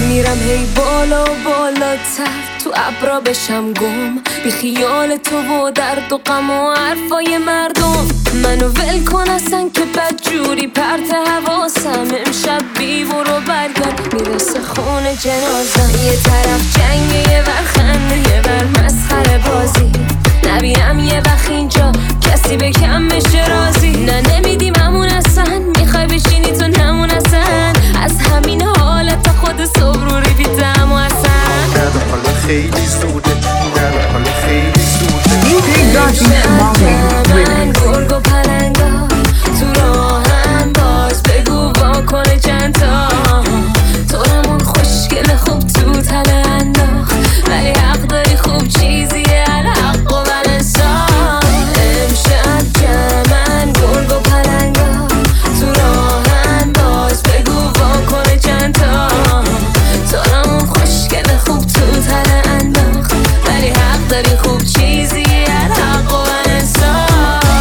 میرم هی بالا و بالاتر، تو ابرا بشم گم، بی خیال تو و درد و غم و حرفای مردم. منو ول کن اصلا که بدجوری پرت حواسم، امشب بی برو برگرد میرسه خونه جنازم. یه طرف جنگ، یه ور خنده، یه ور مسخره بازی. نبینم یه وقت اینجا کسی به کم بشه راضی. نه نمیدیم همون اصلا، میخوای بشینی تو نمون اصلا. از همین حالت خود صبح رو ریپیتم و اصلا در حال خیلی زوده، در حال خیلی زوده. من گرگ و پلنگا تو راهم باز بگو واکنه چند تا. طورمون خوشگل خوب تو تله انداخت، ولی حق داری خوب چیزیه الحق و بلنسان. امشب جمعن گرگ و پلنگا تو راهم باز بگو واکنه چند تا. طورمون خوشگل خوب تو تله انداخت، ولی حق داری خوب چیزیه الحق و بلنسان.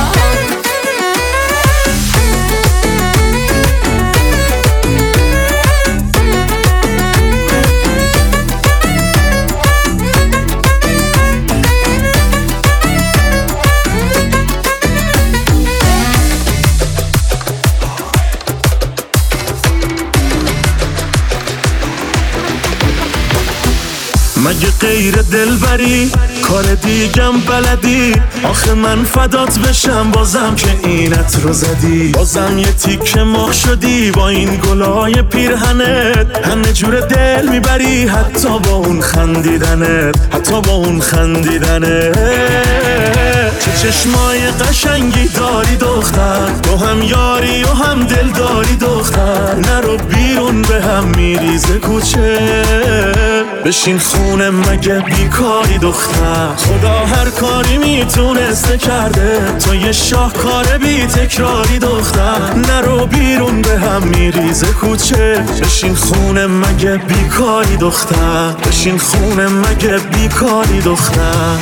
مگه غیر دلبری کار دیگم بلدی؟ آخه من فدات بشم بازم که اینت رو زدی. بازم یه تیکه مخ شدی با این گلای پیرهنت. همه جور دل میبری حتی با اون خندیدنت، حتی با اون خندیدنت. چه چشمای قشنگی داری دختر، تو هم یاری و هم دل داری دختر. نرو بیرون به هم میریزه کوچه، بشین خونه مگه بیکاری دختر. خدا هر کاری میتونسته کرده، تو یه شاهکار بی تکراری دختر. نرو بیرون به هم میریزه کوچه، بشین خونه مگه بیکاری دختر. بشین خونه مگه بیکاری دختر.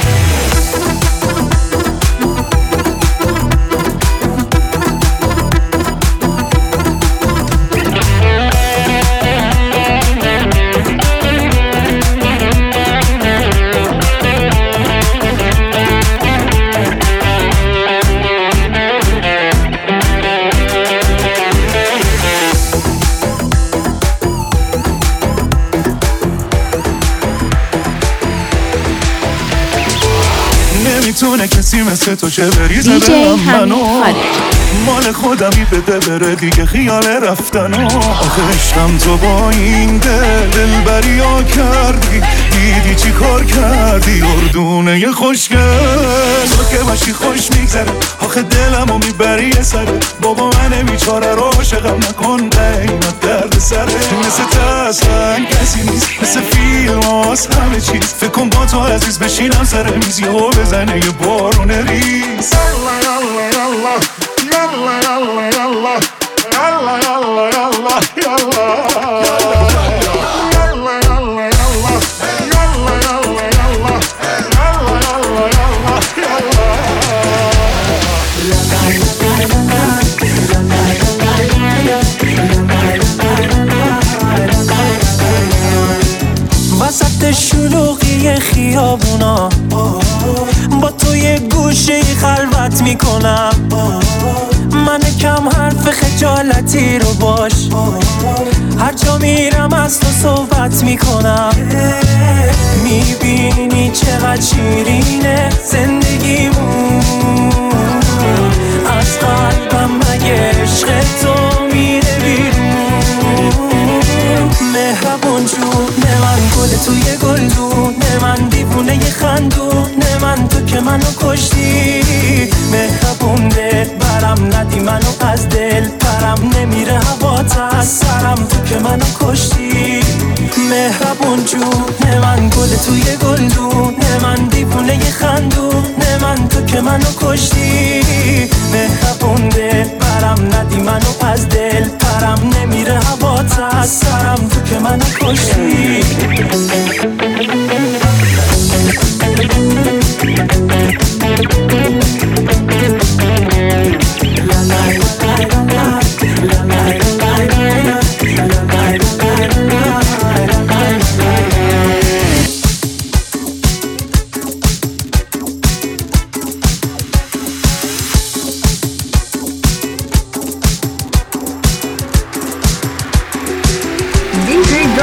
نمیتونه کسی مثل تو چه بریزه به منو. مال خودمی بده بره دیگه خیال رفتنو. آخه عشقم تو با این دلبری ها کردی، دیدی چی کار کردی اردونه ی خوشگل. تو که باشی خوش میگذره، آخه دلمو میبری یه سره. بابا من بیچاره رو عاشقم نکن قیمت درد سره. مثل تسلن کسی نیست، مثل فیلم هاست همه چیز. فکر کن با تو عزیز بشینم سر میز یهو بزنه یه بارون ریز. Yalla yalla yalla yalla yalla yalla yalla وسط شلوغی خیابونا با تو یه گوشه خلوت میکنم. من کم حرف خجالتی رو باش، هر جا میرم از تو صحبت میکنم. میبینی چقدر شیرینه زندگیمون، از قلبم مگه عشق تو میره بیرون. مهربون جون من گل توی گلدون، من دیوونه ی خندون، من تو که منو کشتی. مهربون دل برم ندی منو از دل برم نمیره هوات از سرم، تو که منو کشتی. مهربون جون من گل توی گلدون، من دیوونه ی خندون، من تو که منو کشتی. مهربون دل برم ندی منو از دل برم نمیره هوات از سرم، تو که منو کشتی.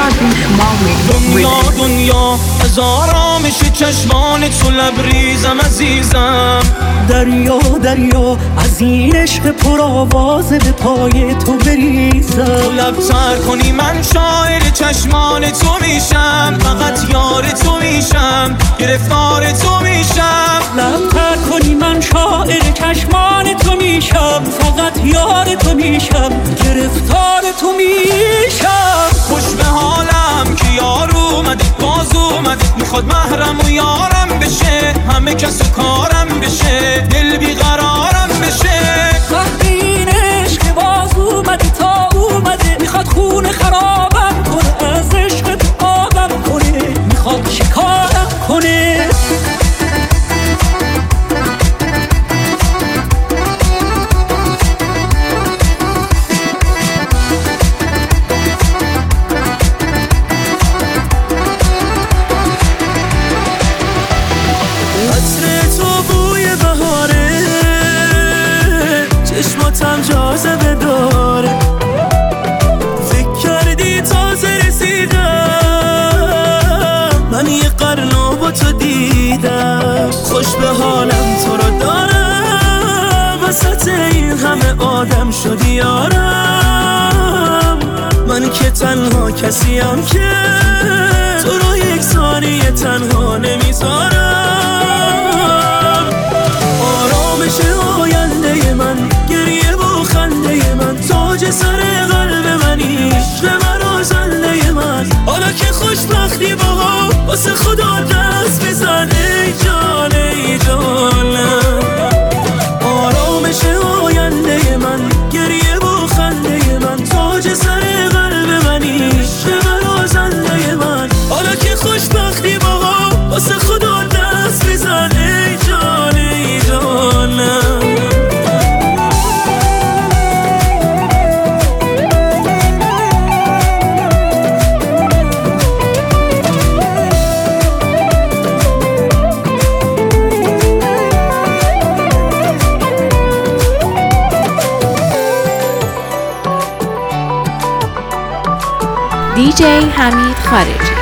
دنیا از آرامش چشمان تو لبریزم عزیزم. دریا از این عشق پرآوازه به پای تو بریزم. تو لبتر کنی من شاعر چشمان تو میشم، فقط یار تو میشم، گرفتار تو میشم. لبتر کنی من شاعر چشمان تو میشم، فقط یار تو میشم، گرفتار تو میشم. خوش به حالم که یار اومدی، باز اومدی، میخواد محرم و یارم بشه، همه کس و کارم بشه، دل بیقرارم بشه. وقتی این عشق باز اومدی تا اومده، میخواد خون خرابم کنه، از عشق تو آبم کنه، میخواد شکارم کنه. چشماتم جاذبه داره، فکر کردی تازه رسیدم، من یه قرنو با تو دیدم. خوش به حالم تو رو دارم، وسط این همه آدم شدی یارم. من که تنها کسیم که تو رو یک ثانیه تنها نمیذارم. آرامش آینده من، گریه و خنده من، تاج سر قلب منی، عشق من و زنده من. حالا که خوشبختی با واسه خدا دست بزن ای جان ای جانم. آرامش آینده من، گریه و خنده من، تاج سر قلب منی، عشق من و زنده من. حالا که خوشبختی با واسه خدا دست بزن ای جان ای جانم. DJ حمید خارجی.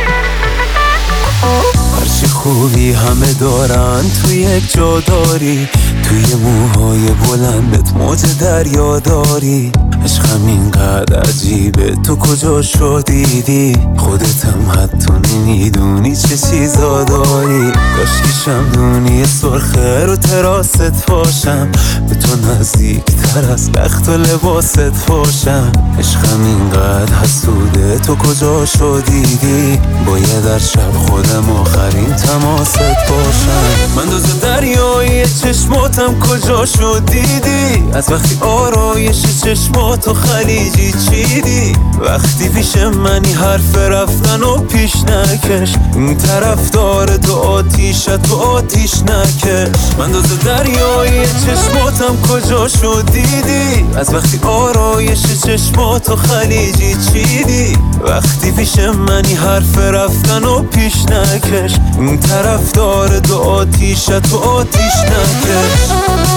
هرچی خوبی همه دارن تو یک جا داری، توی موهای بلندت موج دریا داری. عشقم اینقدر عجیبه تو کجا شو دیدی، خودتم حتی نمیدونی چه چیزا داری. کاشکی شمدونی سرخه رو تراست باشم، به تو نزدیک تر از بخت و لباست باشم. عشقم اینقدر حسوده تو کجا شو دیدی، باید در شب خودم آخرین تماست باشم. من دوز دریایی چشماتم کجا شو دیدی، از وقتی آرایش چشماتو خلیجی چیدی. وقتی پیش منی حرف رفتن و پیش نکش، این طرف داره تو آتیشت تو آتیش نکش. من دوز دریایی چشماتم کجا شو دیدی، از وقتی آرایش چشماتو خلیجی چیدی. وقتی پیش منی حرف رفتن و پیش نکش، این طرف داره تو آتیشت تو آتیش نکش.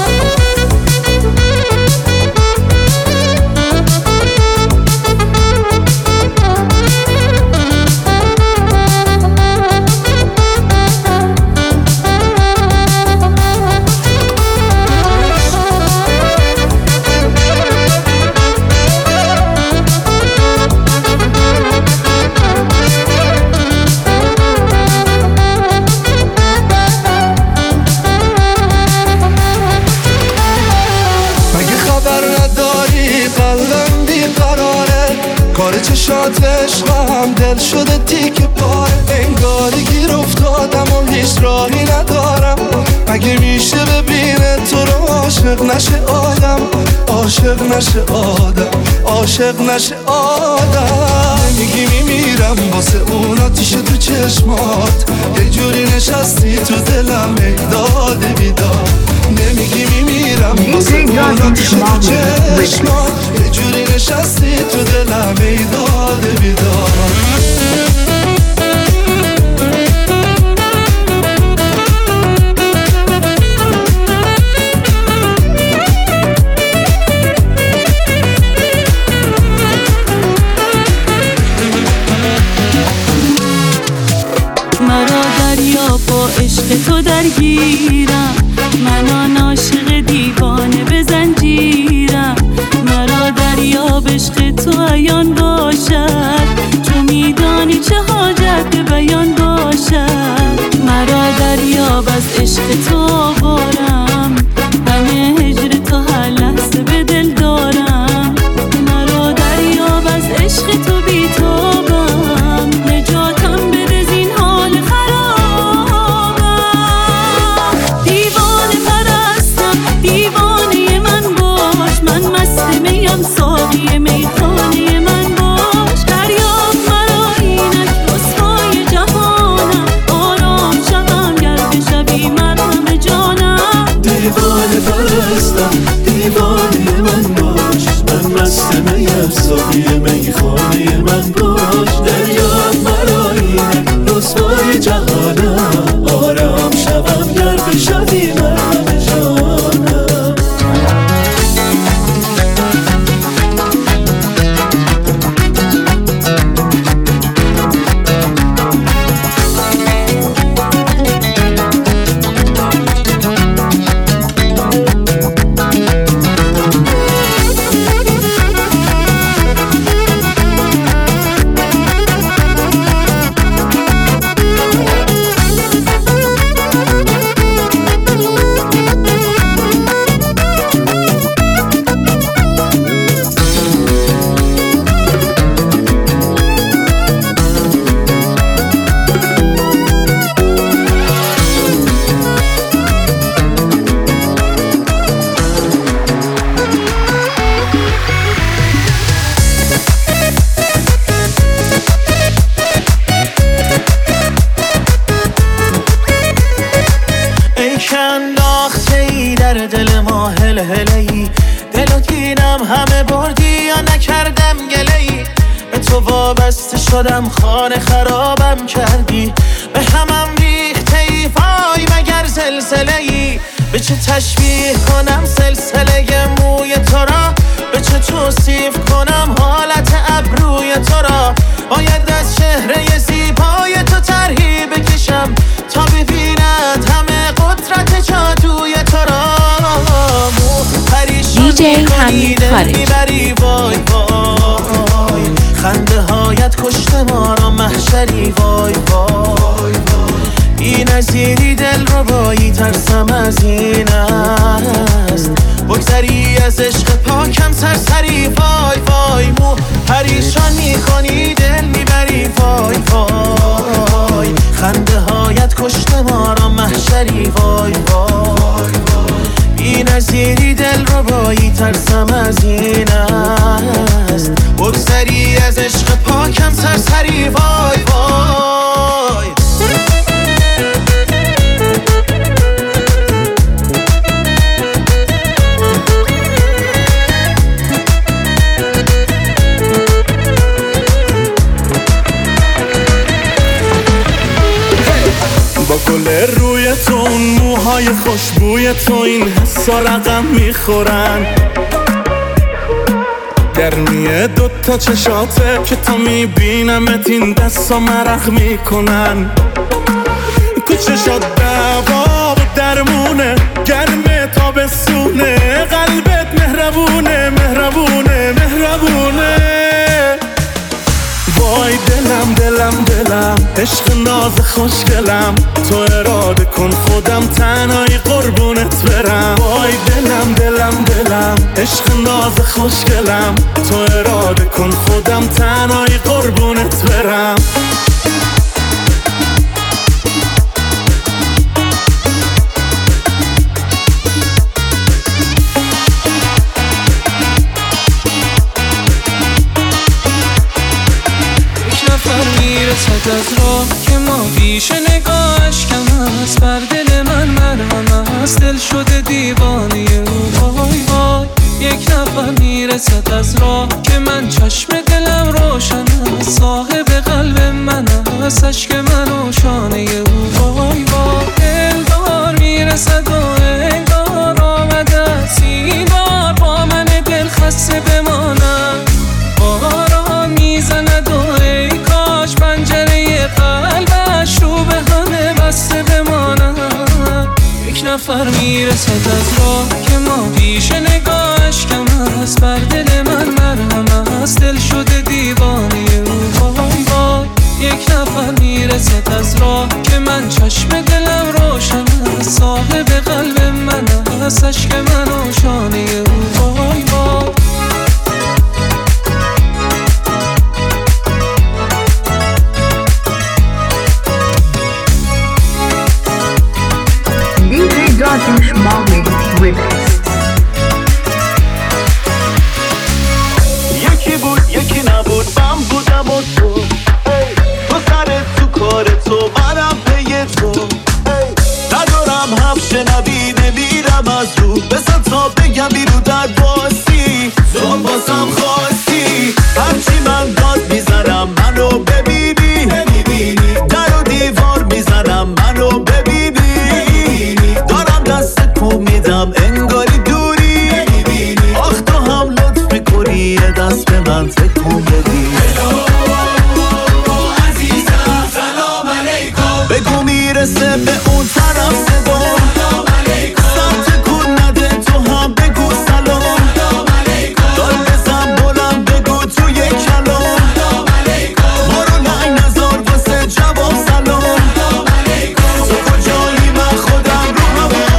چشات عشقم دل شده تیک پاره، انگاری گیر افتادم و هیچ راهی ندارم. مگه میشه ببینه تو رو عاشق نشه آدم، عاشق نشه آدم، عاشق نشه آدم. نمیگی میمیرم واسه اون آتیش تو چشمات، یه جوری نشستی تو دلم ای داد بیداد. نمیگی میمیرم واسه اون آتیش تو چشمات، یه جوری نشستی تو دلم ای داد بیداد. تا با عشق تو درگیرم. من آن عاشق دیوانه به زنجیرم. مرا دریاب عشق تو عیان باشد، تو میدانی چه حاجت به بیان باشد. مرا دریاب از عشق تو آوارم، غم هجر تو هر لحظه به دل دارم. مرا دریاب از عشق تو بی‌تابم، نجاتم بده زین حال خرابم. دیوانه پرستم، دیوانه من باش، من مست میم ساقی میخانه من باش. دریاب مرا اینک رسوای جهانم، آرام شوم گر بشوی مرهم جانم. دیوانه پرستم، دیوانه من باش، من مست میم ساقی میخانه من باش. دریاب مرا اینک رسوای جهانم، آرام شوم گر بشوی مرهم جانم. دل ما هل هلی، دلو گیرم همه بردی یا نکردم گلی. به تو وابسته شدم خانه خرابم کردی، به همم ریخته ای وای مگر زلزله ای. به چه تشبیه کنم سلسله موی تو را، به چه توصیف کنم حالت ابروی تو را. باید از چهره زیبای تو طرحی بکشم تا ببیند همه قدرت جادوی تو را. DJ حمید خارجی. وای وای خنده هایت کشته ما را محشری. وای وای بی نظیری دل ربایی، ترسم از این است بگذری از عشق پاکم سرسری. وای وای مو پریشان میکنی دل میبری. وای وای خنده هایت کشته ما را محشری. وای وای بی نظیری دل ربایی، ترسم از این است بگذری از عشق پاکم سرسری. وای وای با گل روی تو، اون موهای خوشبوی تو، این حسا رقم میخورن. گرمی دوتا چشاته که تا میبینمت این دستا مرق میکنن. تو چشات دوا و درمونه، گرم تابستونه، قلبت مهربونه مهربونه مهربونه. وای دلم دلم دلم، عشق ناز خوشگلم، تو اراده کن خودم تنهایی قربونت برم. وای دلم دلم دلم، عشق ناز خوشگلم، تو اراده کن خودم تنهایی قربونت برم. میرسد از راه که ما بیش نگاهش کم است، بر دل من مرهم است، دل شده دیوانه او. وای وای یک نفر میرسد از راه که من چشم دلم روشن است، صاحب قلب من است، عشق من و شانه او. وای وای دلدار میرسد و انگار آمده است این بار با من دل خسته بمانم. باران میزند و ای کاش پنجره قلبش رو به همه بسته نفر میرسد از راه که ما پیش نگاهش کم است، بر دل من مرهم است، دل شده دیوانه او. وای وای یک نفر میرسد از راه که من چشم دلم روشن است، صاحب قلب من است، عشق من و شانه او. وای وای DJ Dariush Malik Remix. یکی بود یکی نبود، من بودم و تو سرت تو کار تو، منم پی تو. ندارم حرف شنوی، نمیرم از رو، بزن تا بگم بیرو در باسی، تو بازم خواستی. هرچی من داد میزنم منو ببینی، در و دیوار میزنم منو ببینی، دارم دست کو میدم انگاری دوری، آخ تو هم لطف میکنی یه دست به من تکون بدی. بگو میرسه به اون طرف صدا، سمت کن نده تو هم بگو سلام، دار بزن بلند بگو توی کلام، برو لعی نزار واسه جواب سلام، تو کجایی من خودم رو هوا.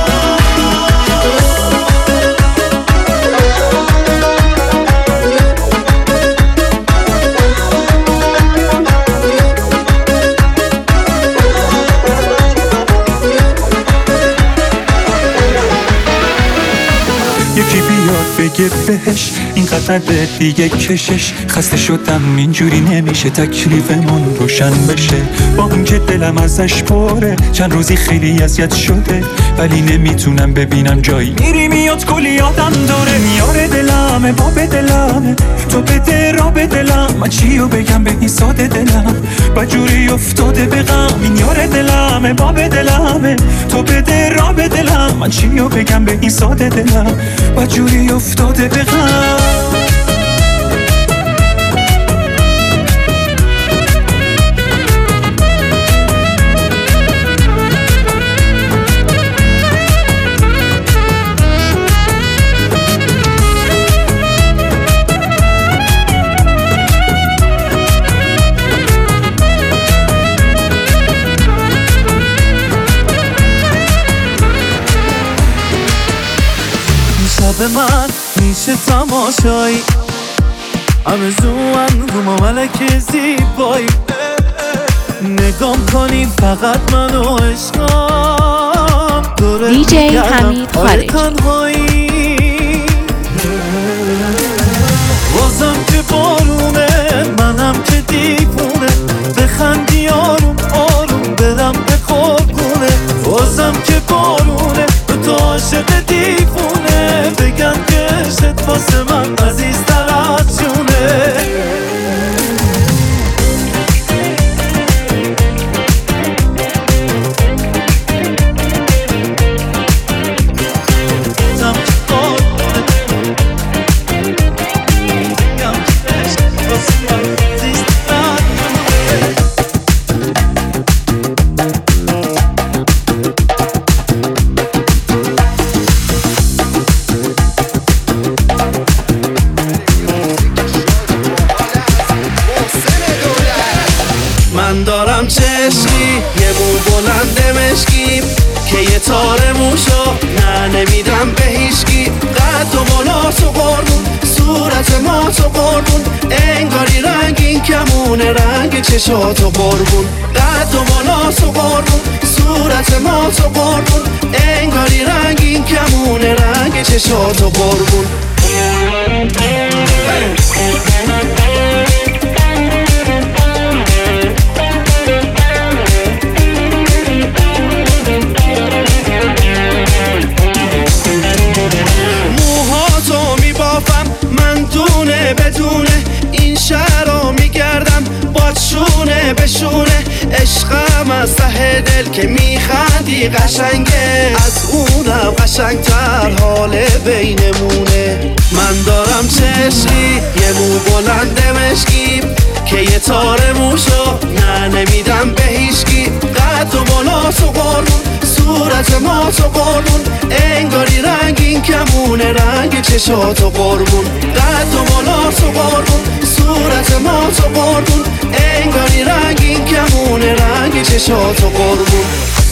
یکی بیاد بگه بهش اینقدر دیگه کشش، خسته شدم اینجوری نمیشه تکلیفمون روشن بشه، با اون که دلم ازش پره، چند روزی خیلی اذیت شده، ولی نمیتونم ببینم جایی میری میاد کلی یادم داره، میاره دلمه باب دلمه، تو بده را به دلم، من چیو بگم به این ساده دلم، بجوری افتاده به غم، این یاره دلمه باب دلمه، تو بده را به دلم، من چیو بگم به این ساده دلم، بجوری افتاده به غم. به من میشه تماشایی، آرزوان رو ما ملک زیبایی، نگام کنی فقط منو عشقام، DJ حمید خارج. تنهایی بازم که بارونه، منم که دیوونه، بخندی آروم آروم برم به قربونه، بازم که بارونه تو عاشق دیوونه، بگم که عشقت واسه من عزیزتر از جونه. من دارم چشمی یه مو بلند مشکی، که یه تار موشا نه نمیدم به هیچکی، قد و بالا تو قربون، صورت ما تو قربون، انگاری رنگین کمونه رنگ چشاتو قربون، قد و بالا تو قربون، صورت ما تو قربون، انگاری رنگین کمونه رنگ چشاتو قربون. موهاتو میبافم من دونه بدونه، این شهر رو میگردم با شونه به شونه، عشقم از ته دل که میخندی قشنگه، از اونم قشنگتر حال بینمونه. من دارم چشمی یه مو بلند مشکی، که یه تار موشو نه نمیدم به هیچکی، قد و بالا تو قربون، صورت ما تو قربون، انگاری رنگین کمونه رنگ چشاتو قربون، قد و بالا تو قربون، صورت ما تو قربون، انگاری رنگین کمونه رنگ چشاتو قربون.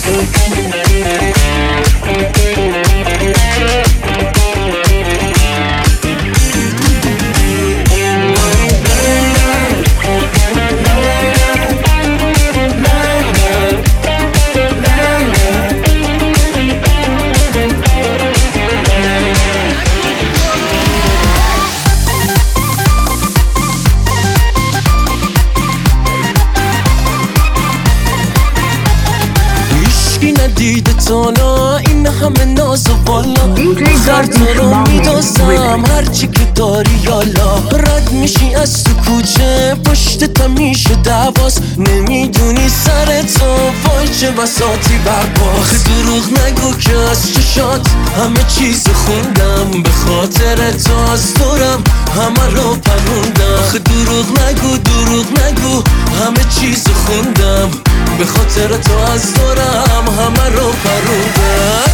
دیده تالا این همه ناز و بالا خر تو رو میدازم هرچی که داری یالا. رد میشی از تو کوچه پشتت میشه دواست، نمیدونی سر تو وای چه بساطی برباست. دروغ نگو که از چشات همه چیز خوندم، به خاطر تو از دورم همه رو پروندم. دروغ نگو همه چیز خوندم، به خاطر تو از دورم همه رو پروندم.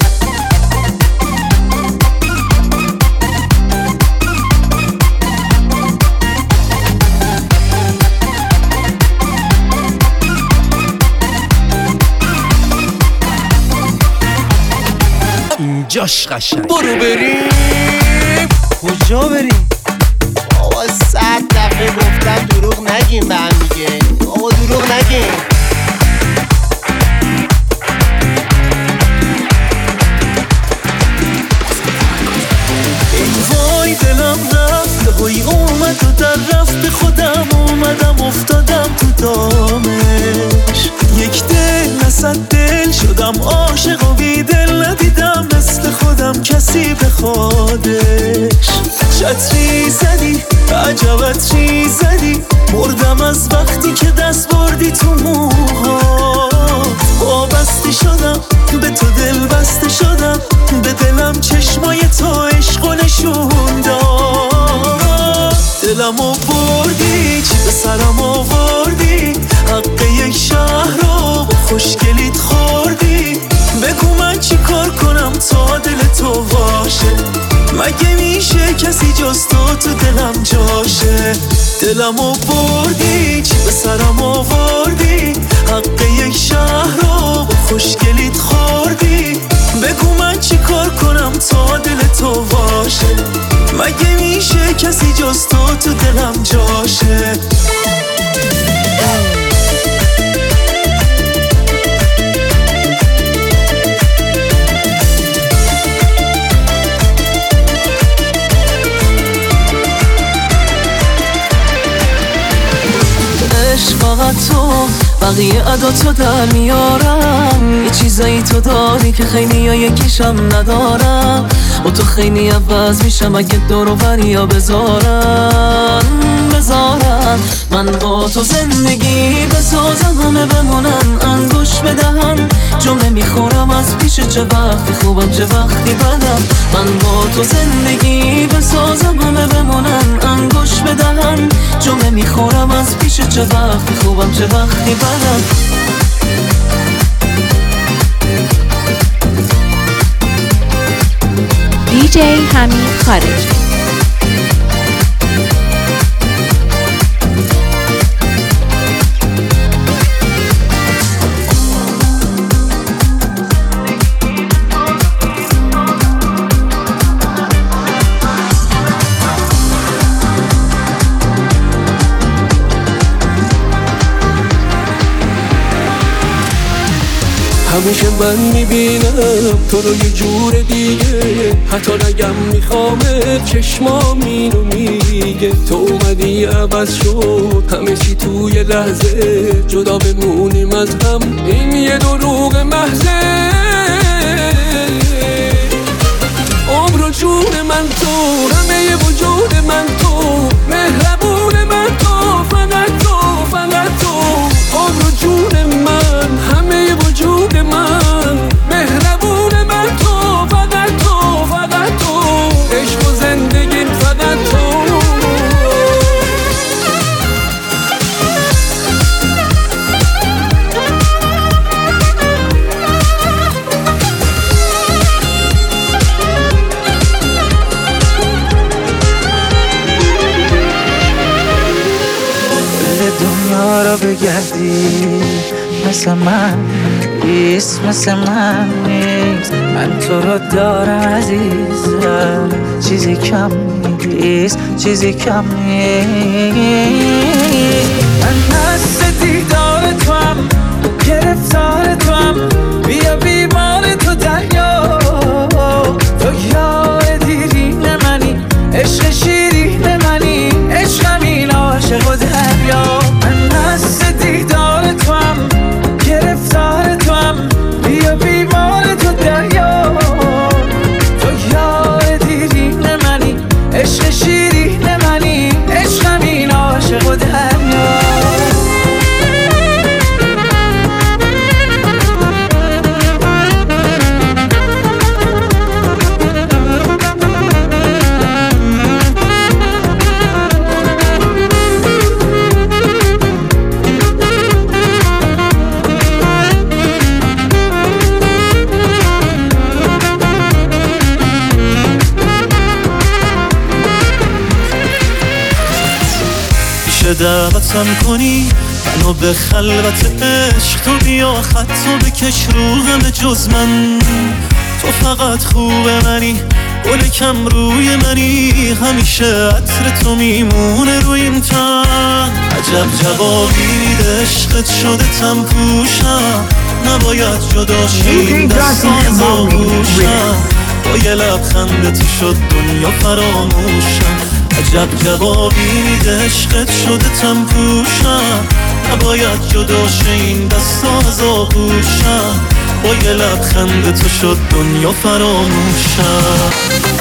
اینجاش قشنگ. برو بریم. کجا بریم؟ بابا 100 دفعه گفتم دروغ نگیم به هم دیگه. بابا دروغ نگیم. وای دلم رفت هوی اومد و در رفت، خودم اومدم افتادم تو دامش. یک دل نصد دل شدم عاشق و بی دل، ندیدم مثل خودم کسی به خودش. چتری زدی عجب عطری زدی، مردم از وقتی که دست بردی تو موهات. وابسته شدم به تو دل بسته شدم، به دلم چشمای تو عشق و نشون داد. دلمو بردی چی به سرم آوردی، حق یک شهر رو با خوشگلیت خوردی. بگو من چی کار کنم تا دل تو باشه، مگه میشه کسی جز تو دلم جاشه. دلمو بردی چی به سرم آوردی، حق یک شهر رو با خوشگلیت خوردی. بگو من چی کار کنم تا دل تو باشه، مگه میشه کسی جز تو دلم جاشه. فقط تو بقیه عداتو در میارم، یه چیزایی تو داری که خیلی ها یکیشم ندارم. و تو خیلی عوض میشم اگه دورو بریا بذارم. من با تو زندگی بسازم، همه بمونن انگوش بدهن. جمله میخورم از پیش چه وقتی خوبم چه وقتی بدم. من با تو زندگی بسازم، همه بمونن انگوش بدهن. جمله میخورم از پیش چه وقتی خوبم چه وقتی بدم. DJ حمید خارجی. همیشه من میبینم تو رو یه جور دیگه، حتی نگم میخوامه چشمام اینو میگه. تو اومدی عوض شد همه چی توی لحظه، جدا بمونیم از هم این یه دروغ محضه. عمر و جون من تو، همه وجود من تو، مهربون من تو، فقط تو فقط تو. عمر و جون من، همه وجود من، مهربون من تو، فقط تو فقط تو. عشق و زندگی فقط تو. دنیا را بگردی مثل من نیست، مثل من نیست. من تو رو دارم عزیزم، چیزی کم نیست، چیزی کم نیست. من مست دیدار تو هم، گرفتار تو هم، بیا بیمار تو دریا. تو یار دیرین منی، عشق شیرین منی، عشقم این عاشق و دریا. من مست دیدار تو هم، گرفتار تو هم، بیا بیمار تو دریا. تو یار دیرین منی، عشق شیرین منی، عشقم این عاشق و دریا. دعوتم کنی منو به خلوت عشق، تو بیا خطو بکش رو همه جز من. تو فقط خوب منی، گل کم روی منی، همیشه عطر تو میمونه روی این تن. عجب جوابی میده عشقت شده تم پوشم، نباید جدا شیم دستان آغوشم. با یه لبخند تو شد دنیا فراموشم. عجب جوابی میده عشقت شده تم پوشم، نباید جدا شه این دستا از آغوشم. با یه لبخند تو شد دنیا فراموشم.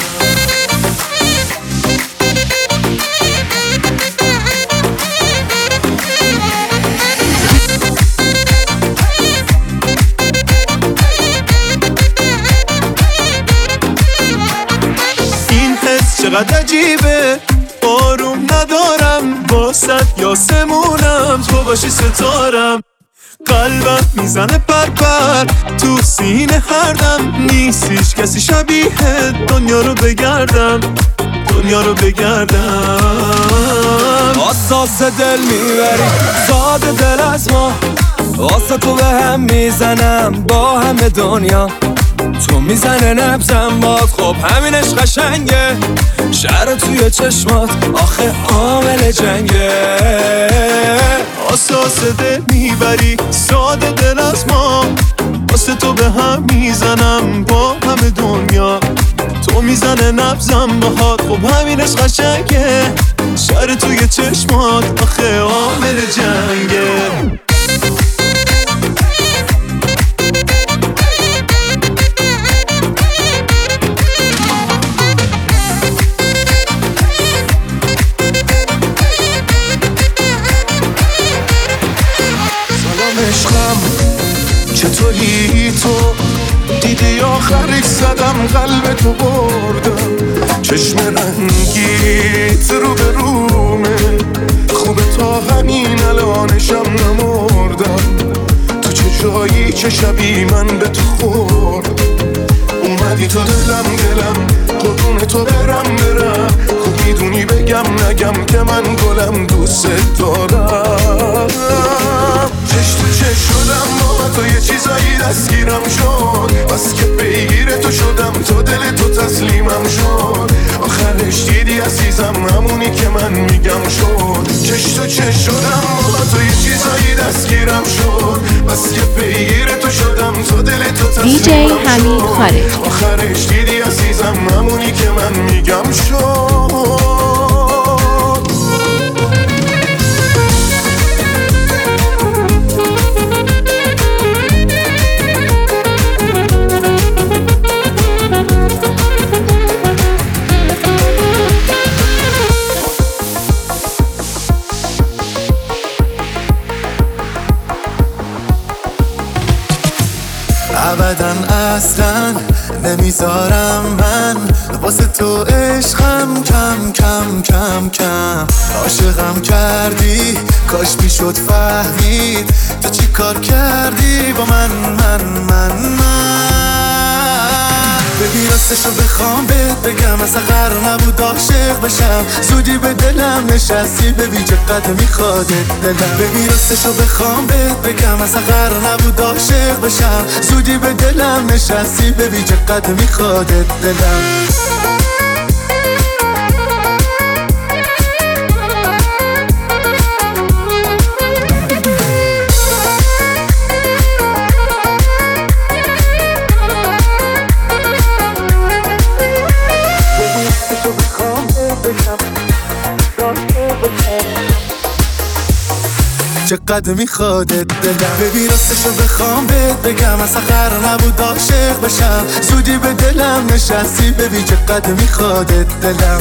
این حس چقدر عجیبه، آروم ندارم واسد یاسمونم، تو باشی ستارم. قلبم میزنه پرپر تو سینه هر دم، نیستیش کسی شبیه دنیا رو بگردم، دنیا رو بگردم. حساس دل میبری ساده دل از ما، واسه تو به هم میزنم با همه دنیا. تو میزنه نبزم باد، خب همینش قشنگه. شهر توی چشمات آخه عامل جنگه. حساس دل میبری ساده دل از ما، واسه تو به هم میزنم با همه دنیا. تو میزنه نبزم باهات، خب همینش قشنگه. شهر توی چشمات آخه عامل جنگه. عشقم چطوری تو دیدی آخرش زدم قلب تو بردم. چشم رنگیت رو به رومه، خوبه تا همین الانشم نمردم. تو چه جایی چه شبی من به تو خوردم. اومدی تو دلم قربون تو برم خوب میدونی بگم نگم که من گلم دوست دارم. چش تو چش شدم با تو یه چیزایی دستگیرم شد، بس که پیگیر تو شدم تو دل تو تسلیمم شد. آخرش دیدی عزیزم همونی که من میگم شد. چش تو چش شدم با تو یه چیزایی دستگیرم شد، بس که پیگیر تو شدم تو دل تو تسلیمم شد. حمید خارجی. آخرش دیدی عزیزم همونی که من میگم شد. ابداً اصلاً نمیذارم من واسه تو عشقم کم کم کم کم. عاشقم کردی کاش میشد فهمید تو چی کار کردی با من ببین راستشو بخوام بهت بگم اصلا قرار نبود عاشق بشم زودی به دلم نشستی ببین چقدر میخوادت دلم ببین راستشو بخوام بهت بگم اصلا قرار نبود عاشق بشم زودی به دلم نشستی ببین چقدر میخوادت دلم چقدر میخوادت دلم ببین راستشو بخوام بهت بگم اصلا قرار نبود عاشق بشم زودی به دلم نشستی ببین چقدر میخوادت دلم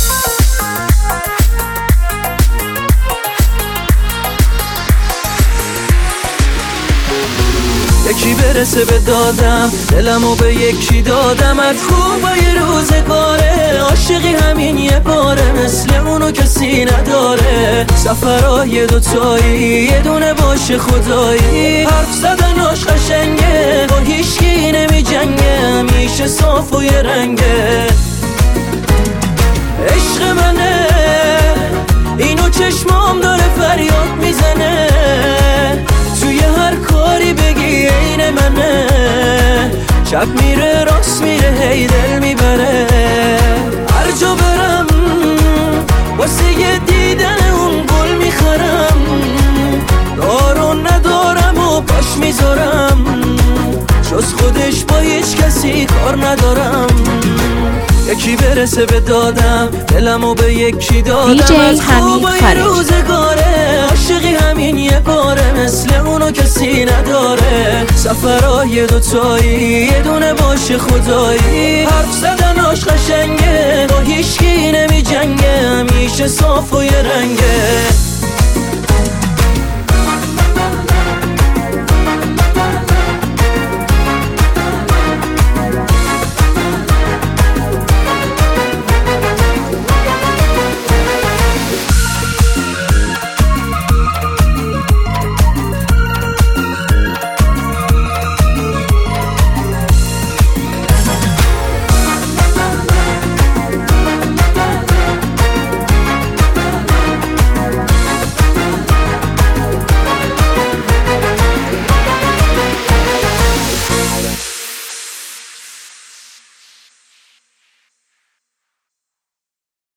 یکی برسه به دادم دلمو به یکی دادم از خوبای روزگاره عاشقی همین یه باره مثل اونو کسی نداره سفرهای دوتایی یه دونه باشه خدایی حرف زدناش قشنگه با هیچکی نمی جنگه همیشه صاف و یه رنگه عشق منه اینو چشمام داره فریاد میزنه توی هر کاری بگی عین منه چپ میره راست میره هی دل میبره هر جا برم واسه یه دیدن اون گل میخرم دارو ندارم و پاش میذارم جز خودش با هیچ کسی کار ندارم یکی برسه به دادم دلمو به یکی دادم از خوبای روزگاره عاشقی همین یه باره مثل اونو کسی نداره سفرهای دوتایی یه دونه باشه خدایی حرف زدناش قشنگه با هیچکی نمی جنگه همیشه صاف و یه رنگه